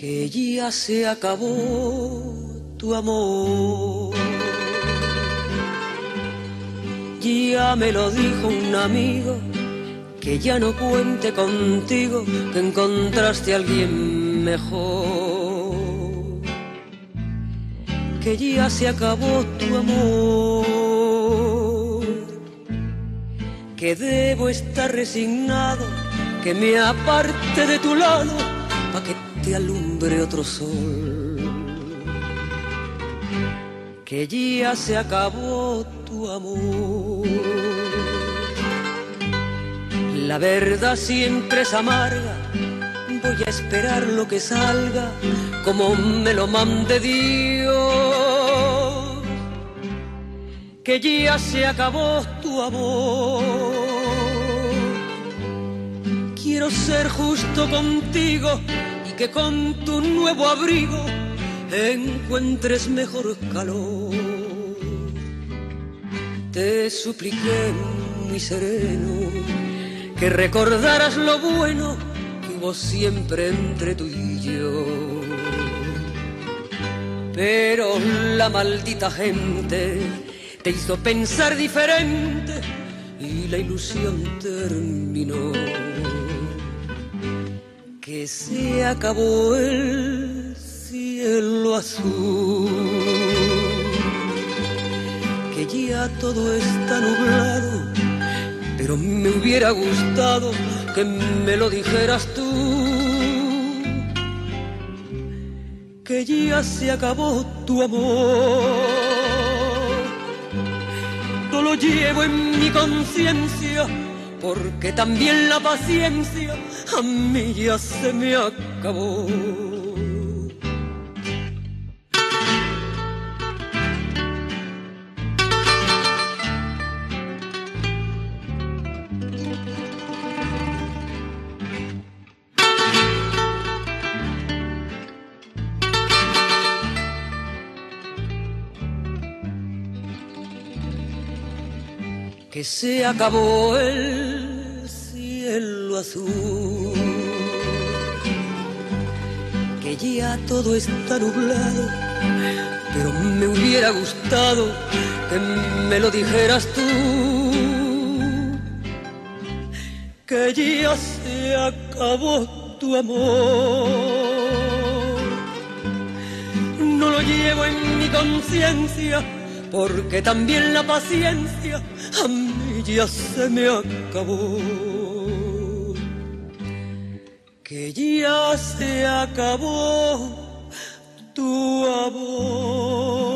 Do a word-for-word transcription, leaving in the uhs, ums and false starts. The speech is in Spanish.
que ya se acabó tu amor. Ya me lo dijo un amigo, que ya no cuente contigo, que encontraste a alguien mejor. Que ya se acabó tu amor, que debo estar resignado, que me aparte de tu lado, pa' que te alumbre otro sol. Que ya se acabó tu amor. La verdad siempre es amarga, voy a esperar lo que salga, como me lo mande Dios. Que ya se acabó tu amor. Quiero ser justo contigo y que con tu nuevo abrigo encuentres mejor calor. Te supliqué muy sereno que recordaras lo bueno que hubo siempre entre tú y yo. Pero la maldita gente te hizo pensar diferente y la ilusión terminó. Que se acabó el cielo azul, que ya todo está nublado, pero me hubiera gustado que me lo dijeras tú. Que ya se acabó tu amor. No lo llevo en mi conciencia, porque también la paciencia a mí ya se me acabó. Que se acabó el cielo azul, que ya todo está nublado, pero me hubiera gustado que me lo dijeras tú. Que ya se acabó tu amor. No lo llevo en mi conciencia, porque también la paciencia a mí ya se me acabó. Que ya se acabó tu amor.